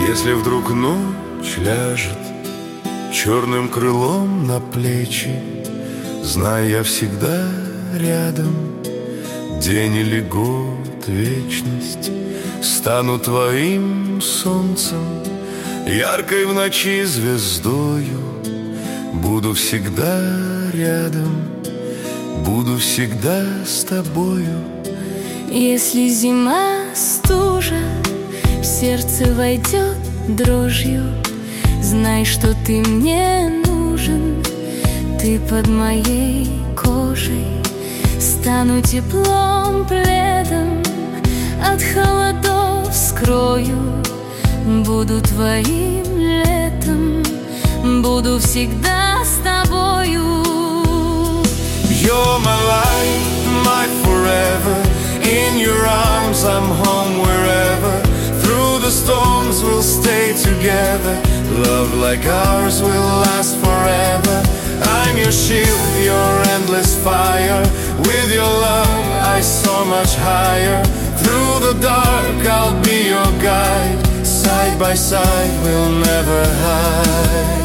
Если вдруг ночь ляжет черным крылом на плечи, знай, я всегда рядом. День или год, вечность, стану твоим солнцем, яркой в ночи звездою. Буду всегда рядом, буду всегда с тобою. Если зима стужа в сердце войдет дрожью, знай, что ты мне нужен. Ты под моей кожей, стану теплом, пледом, от холодов скрою. Буду твоим летом, буду всегда с тобою. You're my life, my forever. In your arms I'm home wherever. Through the storms we'll stay together. Love like ours will last forever. I'm your shield, your endless fire. With your love I soar much higher. Through the dark I'll be your guide. Side by side we'll never hide.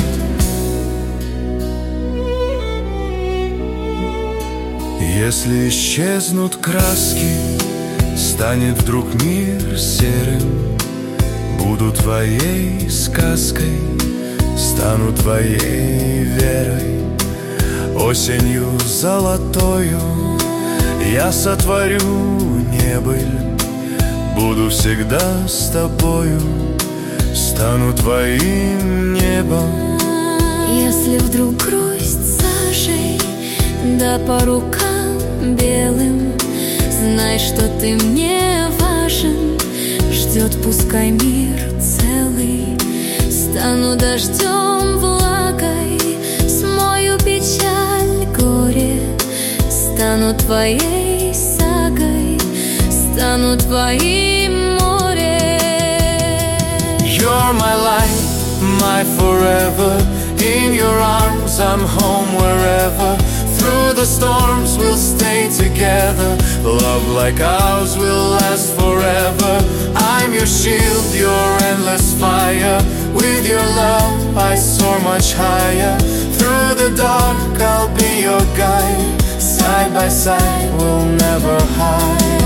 Если исчезнут краски, станет вдруг мир серым. Буду твоей сказкой, стану твоей верой. Осенью золотою я сотворю небыль. Буду всегда с тобою, стану твоим небом. Если вдруг грусть сажей, да по рукам белым, знай, что ты мне важен. Ждет пускай мир целый. Стану дождем, влагой, смою печаль, горе. Стану твоей сагой, стану твоим морем. You're my life, my forever. In your arms I'm home wherever. Through the storms we'll stay together. Love like ours will last forever. I'm your shield, your endless fire. With your love I soar much higher. Through the dark I'll be your guide. Side by side we'll never hide.